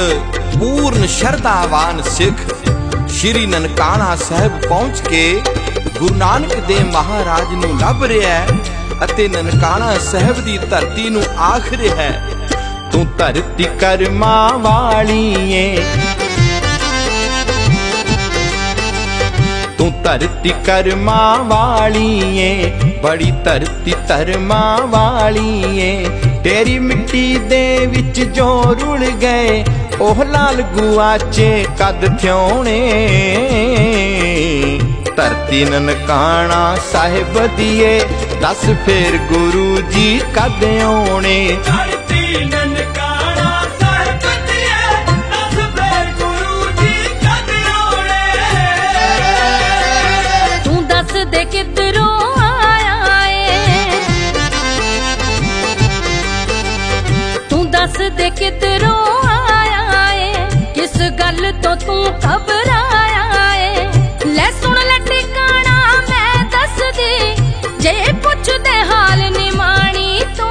पूर्ण शरधावान सिख श्री ननकाना साहिब पहुंच के गुरु नानक देव महाराज नूं लभ रिहा है अते ननकाना साहिब दी धरती नूं आख रिहा है, तू धरती कर्मा वाली है, तू धरती कर्मा वाली है, बड़ी धरती धर्मा वाली है। तेरी मिट्टी दे विच जो रुल गए ओह लाल गुआचे कद थ्योणे, धरती ननकाना साहिब दिए दस फिर गुरु जी कद आउणे। दे किधरों आया है, तू दस दे किधरों आया है, किस गल तो तू घबराया है। ले सुन ले ठिकाना मैं दस दी, जे पुछ दे हाल निमाणी तो।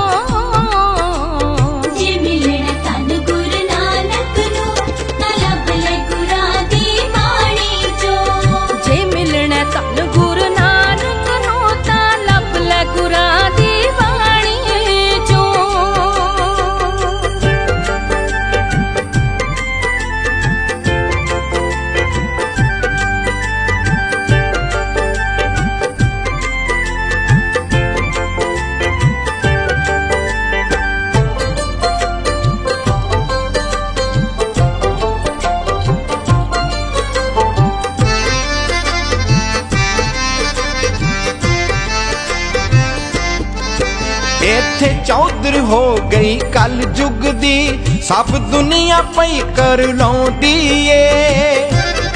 जे मिलना तन गुरु नानक नो ना लब ले गुरा दी बाणी चो, जे मिलना तन गुरु नानक नो ता लब ले गुरा दी बाणी चो। इत्थे चौधर हो गई कल जुग दी, सब दुनिया पई कर लौंदी ए।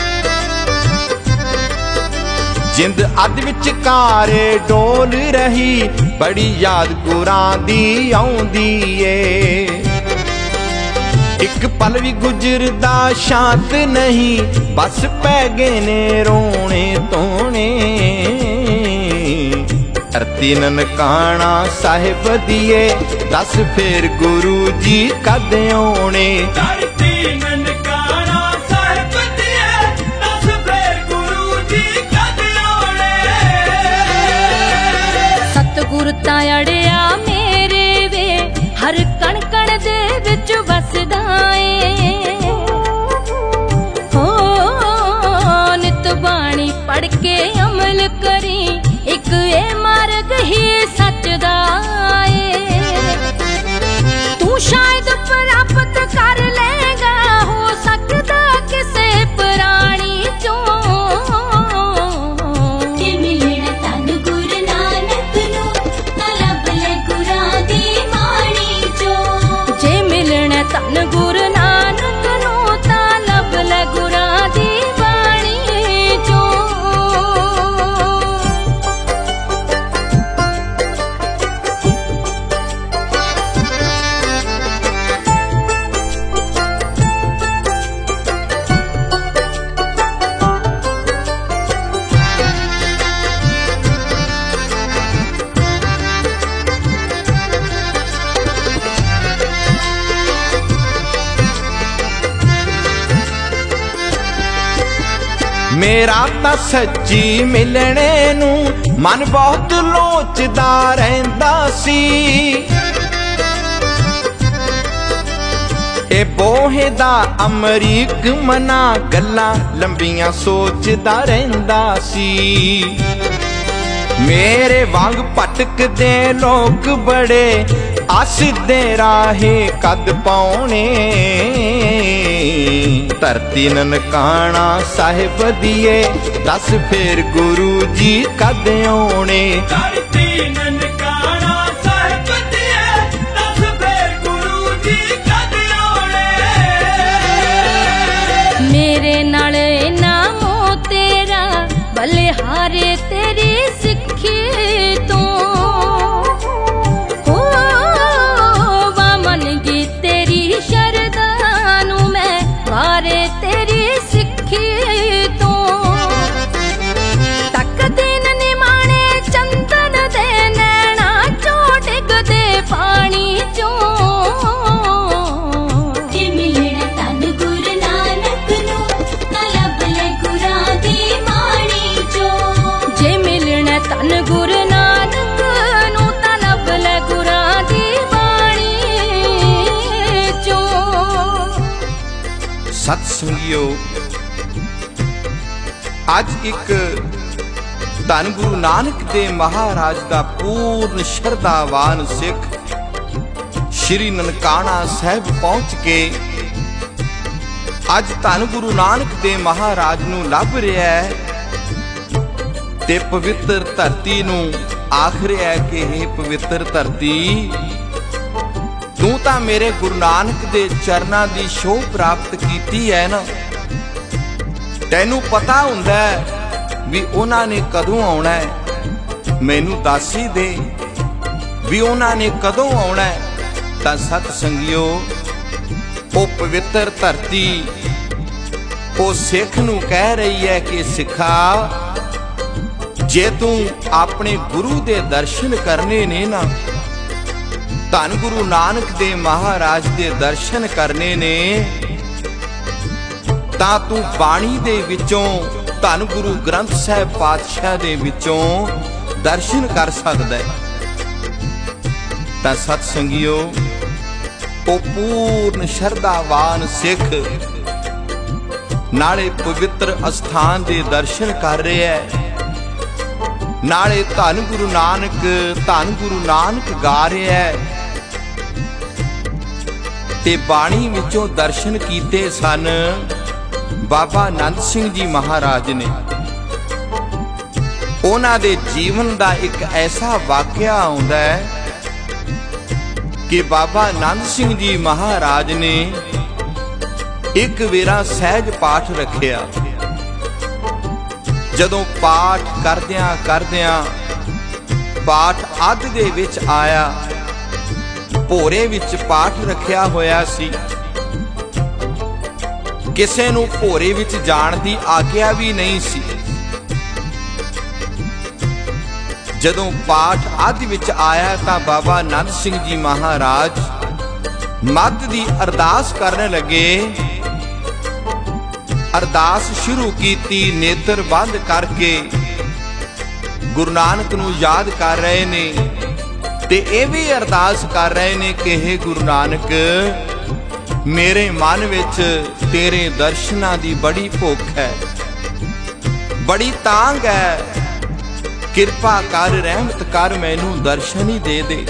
जिंद अद विच कारे डोल रही, बड़ी याद गुरां दी आउंदी ए। एक पल भी गुजरदा शांत नहीं, बस पै गए ने रोने तोने। धरती ननकाना साहिब दिए दस फिर गुरु जी कद आउणे। धरती ननकाना साहिब दिए दस फिर गुरु जी कद आउणे। सतगुर तां अड़िया मेरे वे हर कण कण दे विच वसदा ए। हो नित बाणी पढ़ के अमल करी, एक ए मार्ग ही सच दा ए। तू शायद प्राप्त कर लेगा, हो सकदा किसे प्राणी चो। जे मिलना तन गुरु नानक नो ना लब ले गुरा दी बाणी चो, जे मिलना तन गुरु नानक नो ता लब ले गुरा दी बाणी चो। मेरा तां सच्ची मिलने नू मन बहुत लोचदा रहिंदा सी। ए बोहे दा अमरीक मना गल्लां लंबियां सोचदा रहिंदा सी। मेरे वांग भटकदे लोग बड़े आसिदे राहे कद पाउणे। धरती ननकाना साहिब दिए दस फिर गुरु जी कद आउणे। धरती ननकाना साहिब दिए दस फिर गुरु जी कद आउणे। मेरे नाल नामो तेरा बलिहारे तेरी सिक्खी तू। हो वामन गी तेरी शरदा नू मैं वारे तेरी सिक्खी तू। तक दिन निमाणे चंदन दे नैना चो डिगदे पानी चो। जे मिलना सत संगियो, अज एक धन गुरु नानक देव महाराज दा पूर्ण शरधावान सिख श्री ननकाना साहिब पहुंच के अज धन गुरु नानक देव महाराज नूं लभ रिहा है ते पवित्र धरती नूं आख रिहा है कि हे पवित्र धरती, तू तां मेरे गुरु नानक दे चरनां दी शोभ प्राप्त कीती है ना। तैनूं पता हुंदा है भी उन्हां ने कदों आउणा है, मैनूं दस ही दे भी उन्हां ने कदों आउणा है। तां सत संगियो, ओ पवित्र धरती ओ सिख नूं कह रही है कि सिखा, जे तू अपने गुरु दे दर्शन करने ने ना, धन गुरु नानक देव महाराज दे दर्शन करने ने, तां तू बाणी दे विचों धन गुरु ग्रंथ साहिब पातशाह दे विचों दर्शन कर सकदा है। तां सत संगियो, ओ पूर्ण शरधावान सिख नाले पवित्र अस्थान दे दर्शन कर रहे है, नाले धन गुरु नानक गा रहे है ते बाणी विचों दर्शन कीते सन बाबा नंद सिंह जी महाराज ने। उन्हां दे जीवन दा एक ऐसा वाकया आउंदा है कि बाबा नंद सिंह जी महाराज ने एक वेरा सहज पाठ रखिया। जदों पाठ करदियां पाठ अध दे विच आया, भोरे विच पाठ रखिया होया सी, किसे नूं भोरे विच जाण दी आग्या भी नहीं सी। जदों पाठ अध विच आया तां बाबा नंद सिंह जी महाराज मध दी अरदास करने लगे। अरदास शुरू कीती, नेत्र बंद करके गुरु नानक नूं याद कर रहे ने ते ये भी अरदास कर रहे ने कि हे गुरु नानक, मेरे मन विच तेरे दर्शनां दी बड़ी भुख है, बड़ी तांग है, किरपा कर रहमत कर मैनू दर्शन ही दे दे।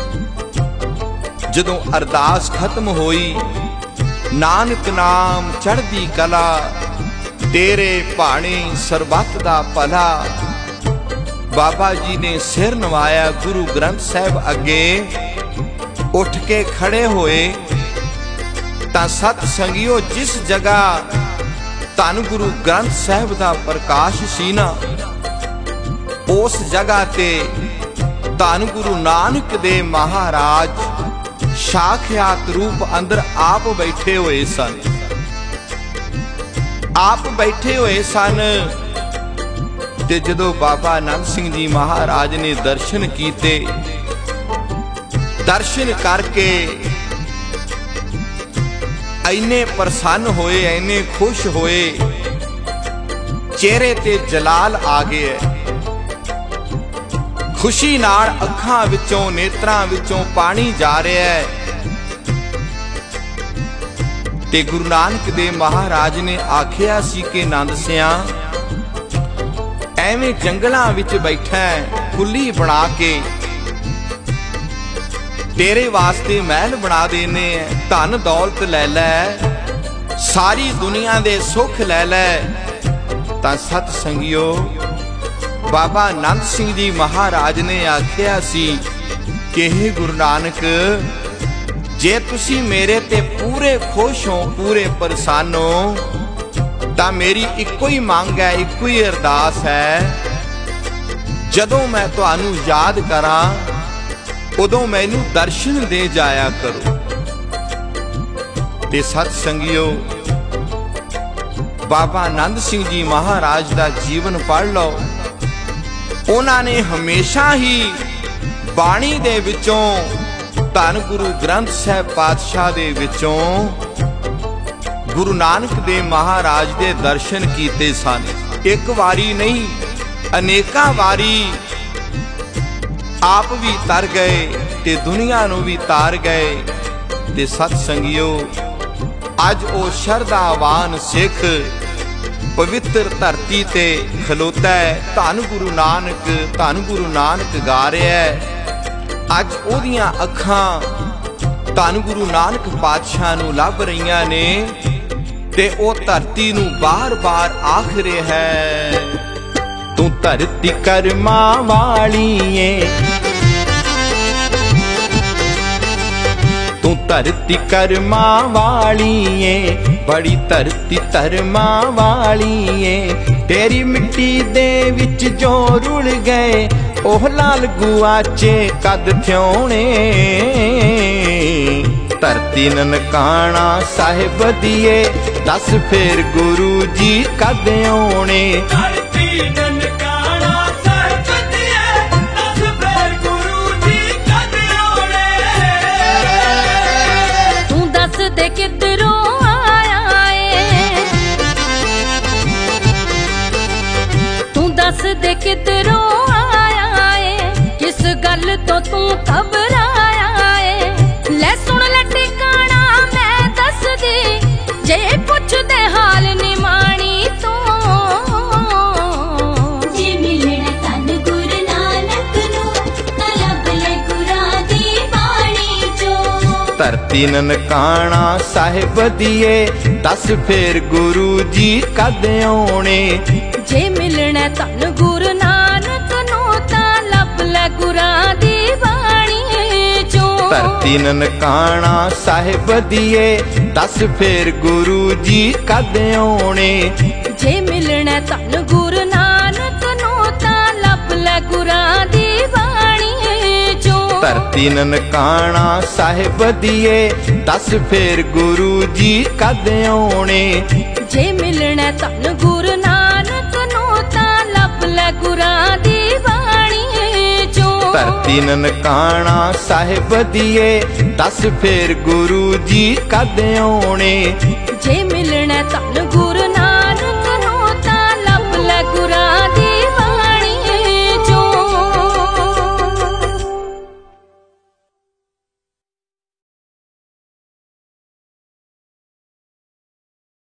जदों अरदास खत्म होई, नानक नाम चढ़दी कला, तेरे भाणे सरबत दा भला, बाबा जी ने सिर नवाया। गुरु ग्रंथ साहिब अगे उठ के खड़े होए तां सत संगियो, जिस जगह धन गुरु ग्रंथ साहिब दा प्रकाश सी ना, उस जगह ते धन गुरु नानक देव महाराज साक्षात रूप अंदर आप बैठे हुए सन। आप बैठे हुए सन ते जदों बाबा नंद सिंह जी महाराज ने दर्शन कीते, दर्शन करके इन्ने प्रसन्न होए, इन्ने खुश होए, चेहरे ते जलाल आ गए। खुशी नाल अखां विचों नेत्रां विचों पानी जा रहा है ते गुरु नानक देव महाराज ने आखिया सी कि नंद सिया, एवें जंगलां विच बैठा है, कुली बना के तेरे वास्ते महल बना देने, धन दौलत ले लै, सारी दुनिया दे सुख ले लै। तां सत संगियो, बाबा नंद सिंह जी महाराज ने आखिया सी कि हे गुरु नानक, जे तुसी मेरे ते पूरे खुश हो, पूरे प्रसन्न हो, तां मेरी इक्को ही मंग है, इक्को ही अरदास है, जदों मैं तुहानू याद करा उदों मैनू दर्शन दे जाया करो। ते सत संगियो, बाबा नंद सिंह जी महाराज दा जीवन पढ़ लो। उन्हां ने हमेशा ही बाणी दे विचों, धन गुरु ग्रंथ साहिब पातशाह दे विचों गुरु नानक देव महाराज दे दर्शन कीते सन। एक वारी नहीं, अनेका वारी आप भी तर गए ते दुनिया नूं भी तार गए। ते सत संगियो, अज ओ शरधावान सिख पवित्र धरती ते खलोता है। धन गुरु नानक गा रहा है। अज ओदियां अखां धन गुरु नानक पातशाह नूं लभ रहीआं ने ते ओ धरती नूं बार-बार आख रहा है, तू धरती कर्मा वाली है, तू धरती कर्मा वाली है, बड़ी धरती धर्मा वाली है। तेरी मिट्टी दे विच जो रुल गए ओह लाल गुआचे कद थ्योणे। धरती ननकाणा साहिब दिए दस फेर गुरु जी कद आउणे। दे किधरों आया है, तू दस दे किधरों आया है, किस गल तो तू घबराया है। ले सुन ले ठिकाना मैं दस दी, जे पुछ दे हाल निमाणी तो। जे मिलना तन गुरु नानक नूं तलब ले गुरां दी बाणी चो। धरती ननकाणा साहिब दिए दस फेर गुरु जी कद आउणे। जे मिलना धन गुरु नानक नूं तां लभ ले गुरां दी बाणी चों। धरती ननकाणा साहिब दिए दस फेर गुरु जी कद आउणे। जे मिलना धन गुरु नानक नूं तां लभ ले गुरां दी बाणी चों। धरती ननकाणा साहिब दिए दस फेर गुरु जी कद आउणे। जे मिलना धन गुरु नानक नूं तां लभ ले गुरां दी बाणी चों। धरती ननकाणा साहिब दिए दस फेर गुरु जी कद आउणे। जे मिलना धन गुरु नानक नूं तां लभ ले गुरां